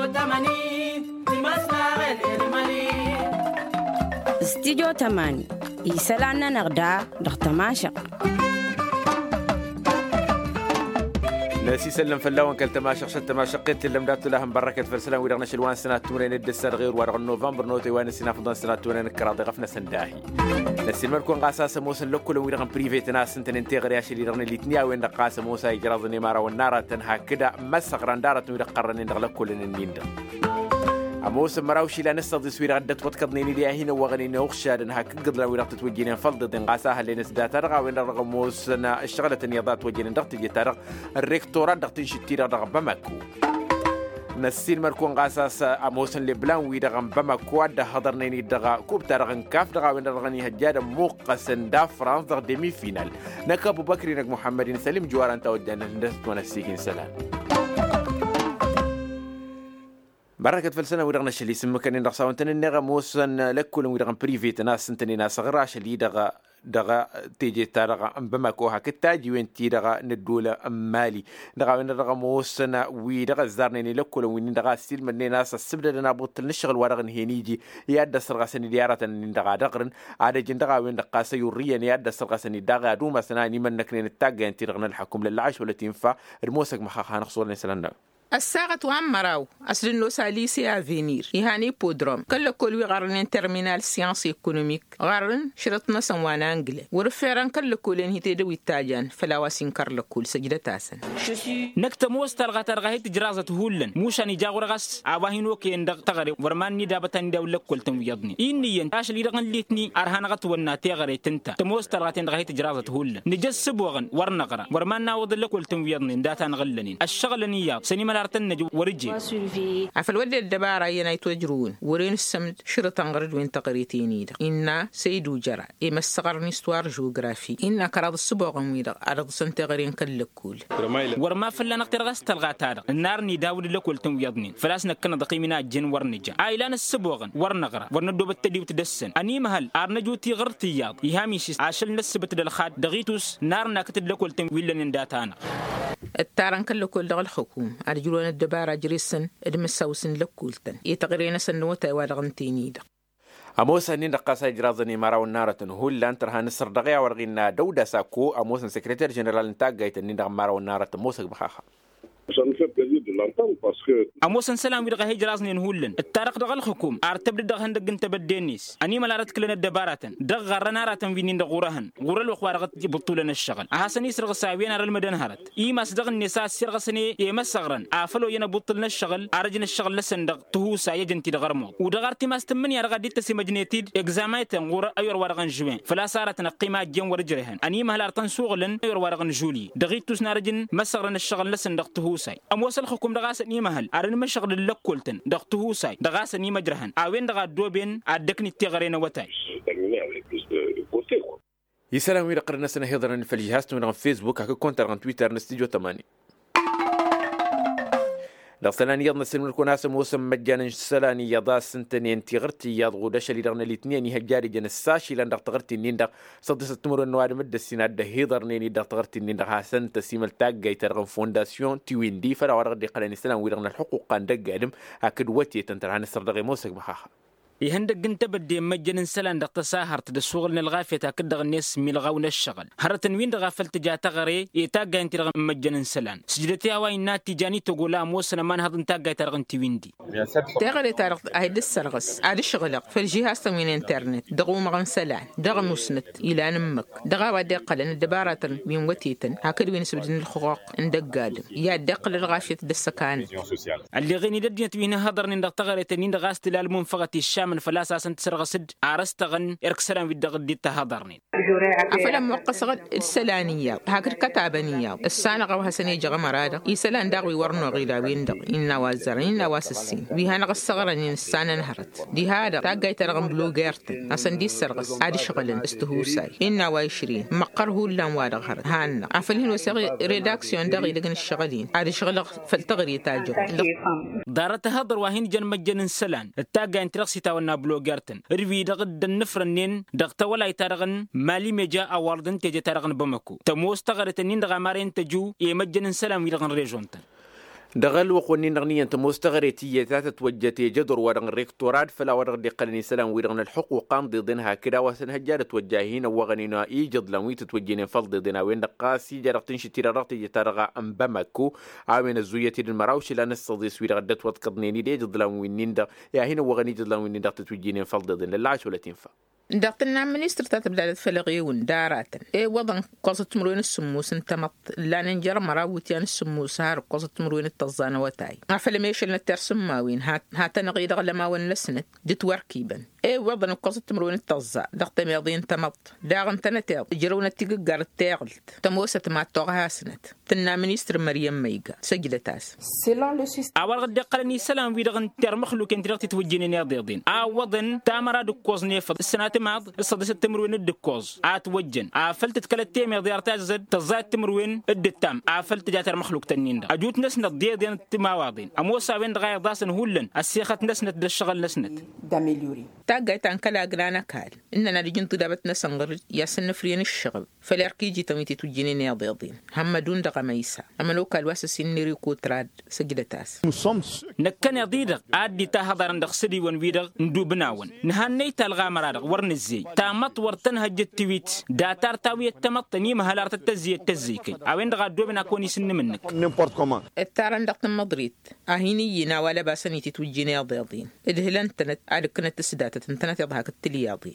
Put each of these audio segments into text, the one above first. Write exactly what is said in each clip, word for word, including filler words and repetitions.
استديو تماني يسالنا نغدا دختماشق ناسي سلم فلاون كالتماشق شت تماشقت اللي مدات لهم بركة فرسلان ويرغنا شلوان سنة تونين الدسر غير ورغ نوفمبر نوتي وان سنة فضان سنة تونين كراضي غفنا سنداهي ناسي المركون قاساس موسن لكل ويرغن بريفيت ناس انت ننتغر ياشي اللي رغن اللي تنيا وين قاس موسى يجراض النمارة والنارة تنها كده مسق رندارة ويرقرن نغلق كل النيندر أموس مراوشي لا نستضي سوير عدت وتكضنيني ليا هنا وغني نوخشاد إنها كقدر لو رقت توجينا فلض دنقاساها اللي نسدا ترغى وين رغم موسنا اشتغلت النياضات توجينا ضغط جتارغ الريكتورات ضغط شتيرة رغم بمكو نسيل مركون قاساس أموسن لبلان ويرغم بمكو ده حضرنيني دغا كوب ترغن كاف دغا وين رغني هجاد موقسن دا فرانس دغ ديمي فينال نك أبو بكر نك محمد سليم جواران تودنا ندست ونسيكين سلام بركة فلسنا ويرغنا شلي سمكن إن رخصا وانتن النغا موسن لكل ويرغن بريفيت ناس انتني ناس غرا شلي دغا دغا تيجي تارغا بمكوها كتاجي وين تي دغا ندولة مالي دغا وين دغا موسن ويدغا زارنيني لكل وين دغا ستيل من ناس السبدة دنا بوتل نشغل ورغن هينيجي ياد سرغا سني ديارة ان دغا دغرن عاد جن دغا وين دغا سيوريا ياد سرغا سني دغا دوما سناني من نكرين التاجا انتي دغنا الحكم للعش ولا تنفع الموسك مخاخا نخصور نسلنا الساعة وهم مراو أصل إنه ساليسي أفينير يهاني بودروم كل كل وغارن ترمينال سيانس إيكونوميك غارن شرطنا سوانا أنجلي ورفيران كل كل إن هتدوي التاجان فلا واسين كارل كل سجدة تاسن نكتموس تلغى تلغى تجرازة هولن موشاني جاغورغاس عواهنو كين دغ تغري ورمان ندابتان دولة كل تنويضني إني ينتاش لي رغن ليتني أرهانغت ونا تغري تنتا تموس تلغى تلغى تجرازة هولن نجس سبوغن ورنغرا ورمان ناوض لكل تنويضني داتان غلنين الشغل نياب سني أرتنج ورجي عفل ودي الدبارة يناي توجرون ورين السمد شرطان غرد وين تقريتيني دا إنا سيدو جرا إما الصغر نستوار جوغرافي إنا كراض السبوغ ميدا أرض سنتغرين كل ورما فلا نقتر غاست الغاتار النار نداود لكل تنويضنين فلاس نكنا دقيمنا جن ورنجا عيلان السبوغن ورنغرا ورندو بالتدي وتدسن أني مهل أرنجو تي غرتياض يهاميش عشل نسبت دلخات دغيتوس نار نكتد لكل تنويلن داتانا التاران كل كل دغ الحكومة أرجلون الدبارة جريسن إدمساوسن لكولتن يتغرين سنوتا وارغنتيني دا أموسا نين دقاسا جرازني مارا والنارة هول لان ترها نصر دغيا ورغينا دودا ساكو أموسا سكرتير جنرال انتاق نين دغ مارا والنارة موسى بخاخا أموسن سلام ويرغى هجرازني نهولن التارق دغ الحكوم أرتبد دغ هندق انت بدينيس أني ملارت كلنا الدبارة دغ غرنارة فينين دغ غورهن غور الوخوارغت بطولنا الشغل أحسني سرغ ساوين أرى المدن هرت إيما صدغ النساء سرغ سني إيما صغرن أفلو ينا بطولنا الشغل أرجن الشغل لسن دغ تهوسا يجنتي دغ رموت ودغارتي ما استمني أرغى ديت سمجنيتيد إكزامايتن غور أيور ورغن جوين فلا صارت نقيمة جن ورجرهن أني مهلارتن سوغلن أيور ورغن جولي دغيتوس نارجن ما صغرن الشغل لسن دغ تهوسا أموسل حكوم دغاس نيمهل أرن مشغل لكولتن دغتهو ساي دغاس نيم جرهن أوين دغا دوبين أدكني تغرين وتاي يسلم ويرا قرنا سنة هيضرن في الجهاز من فيسبوك هكو كونتر عن تويتر نستيجو تماني لغسلاني يضنا سلم الكوناس موسم مجانا سلاني يضا سنتني انتي غرتي يض غودش اللي رغنا الاثنين يهجاري جن الساشي لان دغ تغرتي نين دغ صدس التمر النوار مد السناد ده هيضر نيني دغ تغرتي نين دغ هاسن تسيمل تاج جاي ترغن فونداسيون تيوين دي فلا ورغ دي قلاني سلام ويرغنا الحقوق قان دق ادم هاكد وتي تنتر عن السر دغي موسك بخاخا يهندق انت بدي مجن سلان دق تساهر تدسوغل نلغافية تاكد الناس ملغاون الشغل هرتن وين دغافلت جا تغري يتاقا انت رغم مجن سلان سجدتي هواي ناتي جاني تقولا موسنا ما نهض انتاقا ترغن تيويندي تغري تارغ اهد السرغس عاد الشغلق في الجهاز تمين انترنت دغو مغن سلان دغ مسنت الى نمك دغا ودي قلن الدبارة من وتيتن هكذا وين سبدن الخقوق اندق قادم يا دق للغافية دسكان اللي غني دديت وين هضر نين دغ تغري تنين دغاست للمنفغتي الشام من فلاسة سنت سرغسد عرستغن إركسران بالدغد دي تهضرني أفلم وقصغد السلانية هاكر كتابانية السانة غوها سنيجة غمرادة يسلان داغوي ورنو غيلاوين دغ إنا وازرين إنا واسسين بيهانا غصغران ين السانة نهرت دي هذا تاقاي ترغم بلو غيرتن أسان دي السرغس عادي شغلن استهوساي إنا وايشرين مقره اللان وادغ هرت هانا أفلين وسغي ريداكسيون دغي لغن الشغلين عادي شغل فلتغري تاجو دارت هضر واهين جن مجن سلان التاقاي انترغسي تاونا بلوغارتن ريفي دغد النفرنين دغتا ولا يترغن مالي مجا أوردن تجي ترغن بمكو تموس تغرتنين دغا مارين تجو يمجن سلام يرغن ريجونتن دغل وقوني نغني انت مستغريتية ذات توجتي جدر ورغن الريكتورات فلا ورغن دي قلني سلام ويرغن الحق وقام ضدنها كده وسنهجار توجهين وغنينا ايجد لوي تتوجين فل ضدنا وين قاسي جرقتن شتير رغتي يترغى ام بمكو عاوين الزويتي المراوش لان الصديس ويرغدت وتقضنيني دي جد لوي نيندا يا هنا وغني جد لوي نيندا تتوجين فل ضدن للعش ولا تنفع دقتنا منيستر تتبدأ فلغيون دارات إيه وضن قصة مروين السموس انتمط لا ننجر مراوتيان السموس هار قصة مروين التزانة وتاي عفلميش اللي ترسماوين هات هات نغيد غلما ونلسنت دي وركيبا إيه وضن قصة مروين التزا دقت ميضين تمط داغن تنتيغ جرونا تيغار تاغلت تموسة ما توغها سنت تنا منيستر مريم ميغا سجلتاس أول غد قلني سلام ويدغن تر مخلوق انت رغتي توجيني ناضيضين أوضن تامرا دكوزني فض السنات ماض الصدس التمروين الدكوز أتوجن أفلت تكلتيم يا ضيار تاجزد تزاد تمروين الدتام أفلت جاتر مخلوق تنين دا أجوت نسنت ضيضين التماواضين أموسا وين دغاية داسن هولن السيخة نسنت بالشغل نسنت داميليوري تاقايت عن كلا أقلانا كال إننا لجنت دابت نسنغر ياسن فريين الشغل فالاركيجي تميتي تجيني ناضيضين هم دون دغا ميسا أما لو كالواسسين نريكو تراد سجلتاس نكن يضيدق عادي تهضر عندك سدي ونويدق ندوبناون نهاني تلغى مرادق ورن الزي تامت ورتن هجت تويت داتار تاوية تمطني مهلارت التزي التزيكي أوين دغا دوبنا كوني سن منك التار عندك مضريت أهيني ينا ولا باسنيتي توجيني يضيضين إدهلن تنت على كنت السداتة تنتنت يضحك التلياضين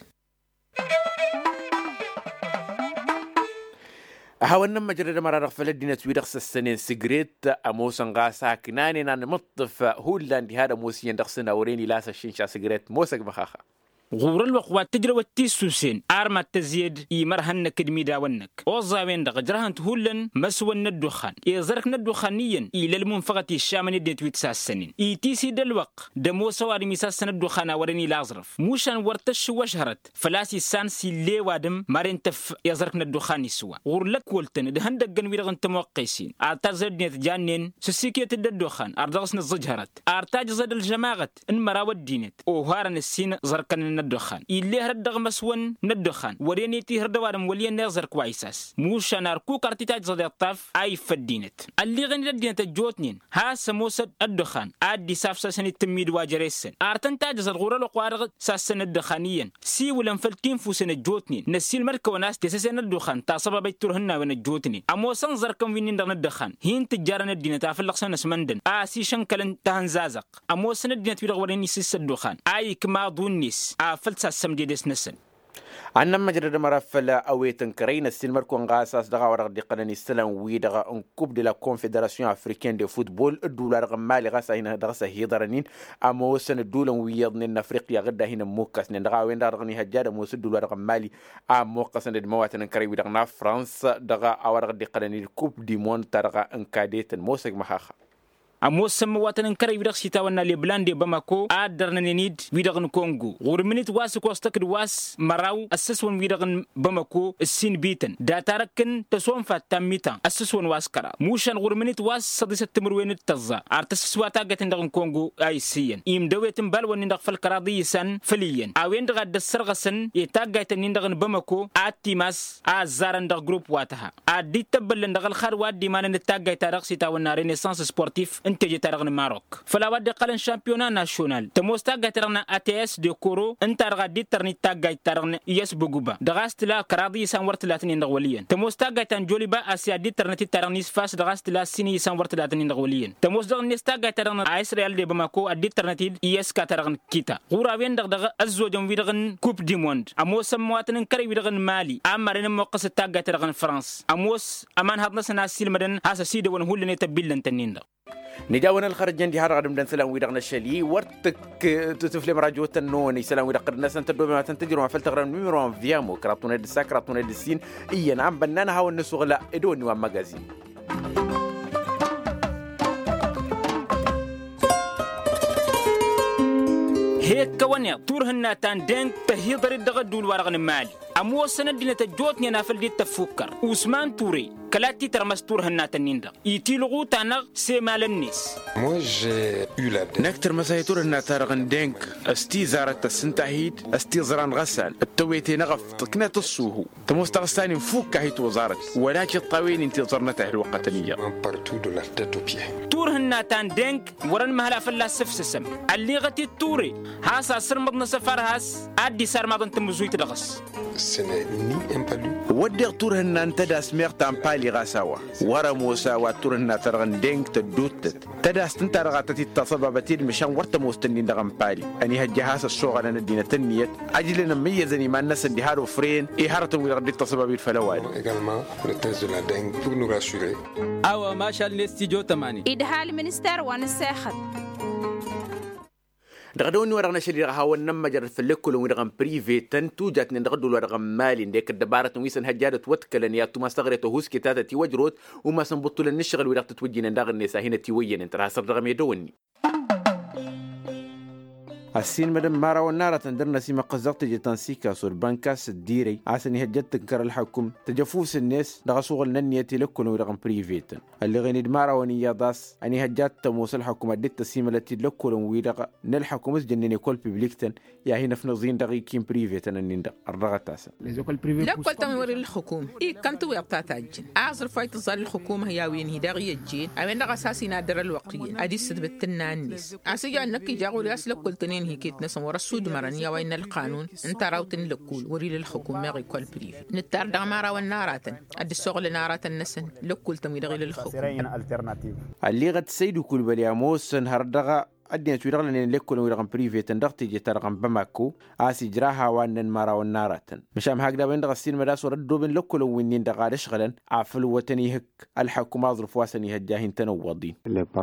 أهون لما جرد مرة رغفل الدين تويدخس السنين سيجريت أموسن غاسا كناني نان مطف هولاند هذا موسين دخسنا وريني لاسا شينشا سيجريت موسك بخاخا غور الوقوات تجرى والتيسوسين أرمى تزيد يمرهن كدمي داونك وظاوين دغ جرهن تهولن مسون الدخان يزرك الدخانيا إلى المنفقة الشامن الدين تويتسا السنين إيتيسي دلوق دمو سواري ميساسن الدخان وريني لازرف موشان ورتش وشهرت فلاسي سانسي اللي وادم مارين تف يزرك الدخان سوا غور لك ولتن دهن دقن ويرغن تموقيسين أرتاز الدين جانين سسيكية الدخان أرتاز نزجهرت أرتاج زد الجماعة إن مراود دينت وهارن السين زركن الدخان اللي هردغ مسون ندخان ورينيتي هردوارم ولين نظر كويساس موشا ناركو كارتيتاج زد الطاف اي فدينت اللي غني الدينت الجوتنين ها سموسد الدخان ادي سافسا سن التميد واجريسن ارتن تاج زد غورل وقارغ ساسن الدخانيا سي ولن فلتين فوسن الجوتنين نسيل مركو ناس تسسن الدخان تا سبب بيترهن ون الجوتني امو سن زركم وين ندن الدخان هين تجارن الدينت افلق سن اسمندن ا سي شنكلن تهنزازق امو سن الدينت بيرغ وريني سيس الدخان اي كما دونيس فلسا سمدي ديس نسن أنا مجرد مرافلا أويتن كرين السلمر كون غاساس دغا ورق دي قناني السلام ويدغا ان كوب دي لا كونفدراسيون افريكان دي فوتبول الدولار غمالي غاسا هنا دغسا هيدرنين اما وسن الدولار ويضن افريقيا غدا هنا موكاس دغا وين دغني هجار موس الدولار غمالي ام موكاس ند مواتن كري ويدغنا فرانس دغا ورق دي قناني كوب دي مون ترغا ان كاديت موسك مخاخا أموس سمواتن كري ويدغ سيتاونا لبلاندي باماكو آدرنا نيد ويدغن كونغو غورمنيت واس كوستك واس مراو أسسون ويدغن باماكو السين بيتن داتاركن تسوان فاتام ميتان أسسون واس كرا موشان غورمنيت واس صديسة تمروين التزا أرتسس واتاقتن دغن كونغو آي سيين إيم دويتن بالوان ندغ فالكراضي سان فليين أوين دغا دسرغسن يتاقتن ندغن باماكو آتيماس آزارن دغ جروب واتها آدي تبلن دغ الخار وادي مانا نتاقتن دغ سيتاونا رينيسانس سبورتيف انت جترغن ماروك فلا ود قلن شامبيونان ناسيونال تموستا غترغن اتس دي كورو انت رغدي ترني تاغاي ترغن يس بوغوبا دغاستلا كرادي سانورت لاتني ندغوليين تموستا غتان جوليبا اسيا دي ترنتي ترنيس فاس دغاستلا سيني سانورت لاتني ندغوليين تموس دغ نيستا غترغن اسرائيل دي بماكو ادي ترنتي يس كاترغن كيتا غورا وين دغ ازوجم ويدغن كوب دي موند اموس مواتن كري ويدغن مالي امرن موقس تاغترغن فرانس اموس امان هادنا سناسيل مدن اسا سيده ون هولني تبيلن تنين نجاونا الخرج عندي هذا قدم دن سلام ويدغنا الشلي ورتك تتفلم راجو تنوني سلام ويدغ الناس انت دوما ما تنتجر ما فلتغرن ميمرون فيامو كراتون الدسا كراتون الدسين اي نعم بنانا هاو النسوغ لا ادوني وام ماغازين هيك كونيا طورهن تان دين تهيضر الدغدول ورغن مالي امو سند دين تجوتني نافل دي تفكر عثمان توري كلاتي ترمستور هنات النيندا يتيلغو تانغ سيمال النيس نكتر مسايتور هنات رغن دينك استي زارت السنتاهيد استي زران غسال التويتي نغف تكنا تصوه تمستغستاني فوق كهيت وزارت ولكن الطاوين انتظرنا تهل وقتنية تور هناتان دينك ورن مهلا فلا سفسسم اللي غتي التوري هاسا سرمضنا سفر هاس ادي سار ما ضنت مزويت لغس ودي تور هنان تداس ميغتان بالي غاساوا ورا موسى وتور هنا ترغن دينك تدوتت تداس تنترغاتتي التصبابتين مشان ورت موستنين دغن بالي اني هالجهاز الصغر انا دينا تنيت اجلنا ميزني ما الناس اللي هارو فرين اي هارتو ويردي التصبابيت فلوال أو ما شاء الله استيجو تماني إدها المنستر ونساخت دغدوني ورغنا شدي هاو نما جرت فلكل ورغم بريفي تنتو جاتني دغدو ورغم مالي ديك الدبارة ويسن هجادة وتكلن يا ما استغرت هوس كتاتا تي وجروت وما سنبطل النشغل ورغت تتوجينا داغ النسا هنا تيوين انت راسر رغم يدوني السين مدام مارا والنارة تندرنا سيما قزقت جتان سيكا صور بانكاس الديري عسني هجد تنكر الحكم تجفوس الناس دغسوغ النية لكل ورغم بريفيتا اللي غني دمارا ونيا داس اني هجات تموس الحكم اديت السيما التي لكل ويرغ نلحكم اسجنني كل ببليكتن يا هنا في نظين دغي كيم بريفيتا نندا الرغتاسا لكل تمور الحكومة إيه كنت ويقطع تاجن أعزر فايت ظل الحكومة هي وين هداغي الجين أمين دغ أساسي نادر الوقتين أدي سدبتنا الناس أسيجا أنك جاغو لأس لكل تنين هي كيت نسم ورا السود مرنيا وين القانون انت راوتن لكول وري للحكومة غي كل بريف نتار دغ مارا والناراتن أدي الشغل ناراتن نسن لكل تمويل غي للحكومة اللي غد سيدو كل بلياموس هردغا أدين تورغ لنا لكل ورغم بريفي تندقتي جترغم بماكو آسي جراها وانن مارا والناراتن مشام هكذا وين دغسين مداس وردو بين لكل وينين دغا شغلا عفل وتني هك الحكومة ظرف واسني هجاهين تنوضين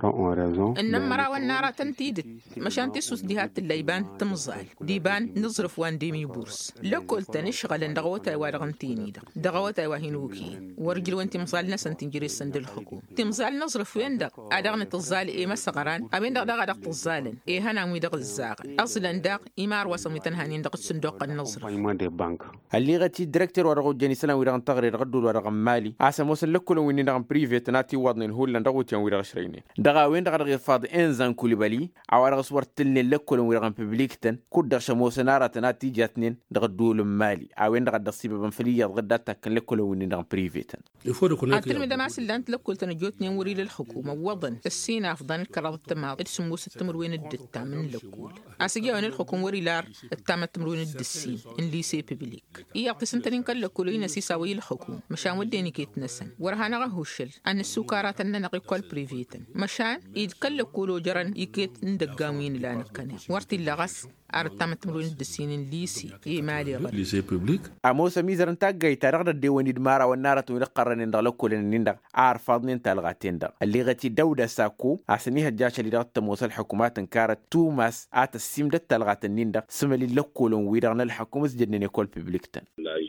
إن مارا والناراتن تيدت مشان تسوس ديهات الليبان تمزال ديبان نظرف وان ديمي بورس لكل تنشغل دغوتا ورغم تيني دغ دغوتا وهينوكي ورجل وانت مصال ناس تنجري السند الحكومة تمزال نظرف وين دغ أدغن تزال إيه مسغران أبين دغ دغ دغ الزالن إيه هنا ميدق الزاغن أصلاً داق إمار وصمي تنهانين دق الصندوق النظر اللي غتي ديريكتور ورغو جاني سلام ويرغن تغري رغدو ورغم مالي عسى موصل لكل وين رغم بريفي تناتي وضن هول لندغو تيان ويرغ شريني دغا وين دغ فاض انزان كوليبالي عوارغ صورتلني لكل ويرغم ببليكتن كود دغ شموس نارا تناتي جاتنين دغدو لمالي عوين دغ دغسيب بنفليه غداتا كان لكل وين رغم بريفي تن أترمي دماس اللي أنت لكل تنجوتني وري للحكومة وضن السين أفضل كرض التماض السموس التمروين الدتا من لكول أسيجا وين الحكومة وري لار التام التمروين الدسين إن لي سي ببليك إيه قسنتين كل لكولين سيساوي الحكومة مشان وديني كيت نسن ورهانا غهوشل أن السكرات أننا نقي كل بريفيتن مشان يتكل لكولو جرن يكيت ندقاوين لا نكنه ورتي اللغس أرتام التمروين الدسين إن لي سي إيه مالي غير لي سي ببليك أموس ميزرن تاجي ترغد الديوان دمارة والنارة ويلقرن إن لكولين نندق عارفضن تلغاتين دق اللي غتي دودة ساكو عسنيها الجاش اللي رغت موسى الحكومات انكارت توماس آت السيم دت تلغاتين نندق سملي لكولون ويرغن الحكومة سجدني كل ببليكتن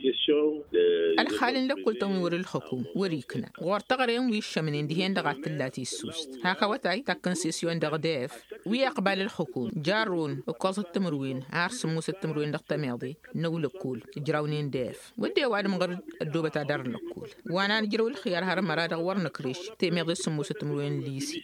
الخالن لكل تمور الحكومة وريكنا وارتغرين ويش من اندهين دغات اللاتي السوست هكا وتاي تاكنسيسيون دغداف ويقبل الحكومة جارون وقاص التمروين عارس موس التمروين دغ تماضي نو لكول جراونين داف ودي وعد مغرد الدوبة دار لكول وانا نجرو الخيار هرم مراد ورنا كريش تماضي سموس التمروين ليسي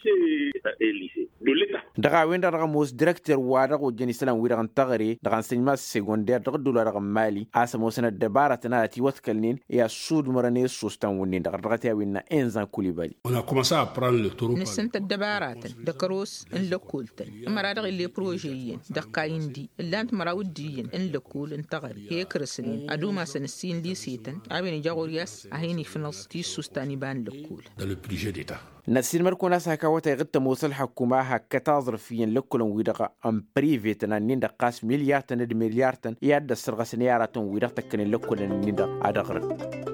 دغا وين دغا موس ديريكتور وادغو جاني سلام ويرغن تغري دغا سينما سيكوندير دغ دولا دغ مالي اسموسنا الدبارة تناتي وتكلنين يا سود مراني سوستان ونين دغ دغتي وينا انزان كوليبالي on a commencé à prendre le taureau نسنت الدبارات دكروس ان لكولتن مراد اللي بروجيين دقاين دي اللي انت مراوديين ان لكول ان تغري هي كرسنين ادوما سنسين لي سيتن ابين جاغورياس اهيني في نص تي سوستاني بان لكول dans le budget d'État. نسين مركو ناس هكا وتا يغتا موصل حكومة هكا تظرفيا لكلهم ويدغا ام بريفيتنا نيندا قاس مليار تند مليار تن ياد السرغة سنيارة ويدغتا كن لكلهم نيندا ادغرد